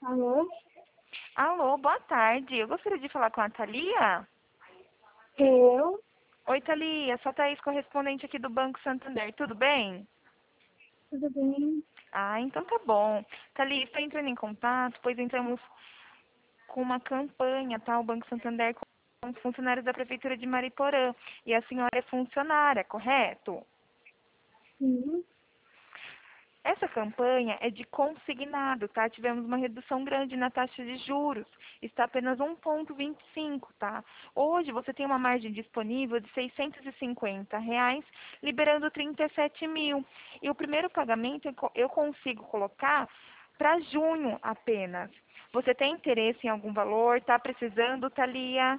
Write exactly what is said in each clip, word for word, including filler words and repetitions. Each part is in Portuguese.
Alô? Alô, boa tarde. Eu gostaria de falar com a Thalia. Eu? Oi, Thalia. Sou a Thaís, correspondente aqui do Banco Santander. Tudo bem? Tudo bem? Ah, então tá bom. Thalia, estou entrando em contato, pois entramos com uma campanha, tá? O Banco Santander com os funcionários da Prefeitura de Mariporã. E a senhora é funcionária, correto? Sim. Essa campanha é de consignado, tá? Tivemos uma redução grande na taxa de juros. Está apenas um vírgula vinte e cinco, tá? Hoje você tem uma margem disponível de seiscentos e cinquenta reais, liberando trinta e sete mil. E o primeiro pagamento eu co- eu consigo colocar para junho apenas. Você tem interesse em algum valor? Tá precisando, Thalia?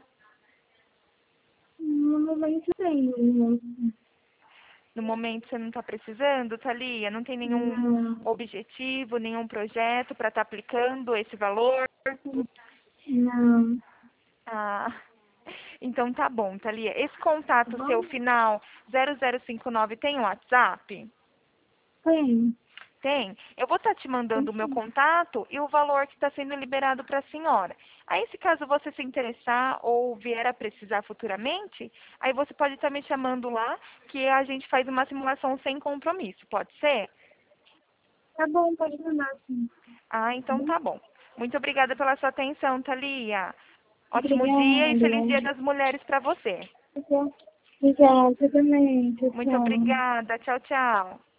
No momento tenho. No momento você não está precisando, Thalia? Não tem nenhum Não. objetivo, nenhum projeto para estar aplicando esse valor? Não. Ah, então tá bom, Thalia. Esse Tá contato seu bom? final zero zero cinco nove tem um WhatsApp? Tem. Tem. Eu vou estar te Tem mandando o meu sim. contato e o valor que está sendo liberado para a senhora. Aí, se caso você se interessar ou vier a precisar futuramente, aí você pode estar me chamando lá que a gente faz uma simulação sem compromisso. Pode ser? Tá bom, pode mandar sim. Ah, Tá então bom? tá bom. Muito obrigada pela sua atenção, Thalia. Ótimo dia e feliz Dia Obrigada. das Mulheres para você. Obrigada também. Tchau, Muito tchau. obrigada. Tchau, tchau.